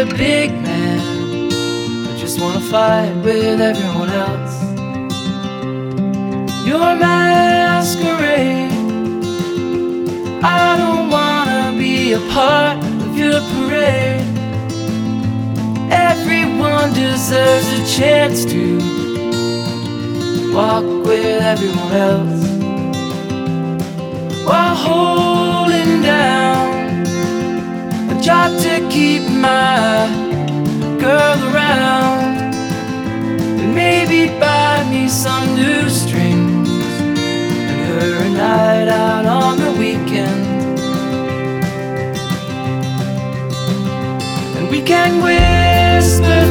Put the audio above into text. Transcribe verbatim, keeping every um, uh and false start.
a big man. I just wanna fight with everyone else. Your masquerade, I don't wanna be a part of your parade. Everyone deserves a chance to walk with everyone else, while holding down a job to keep my girl around, and maybe buy me some new strings and her a night out on the weekend. And we can whisper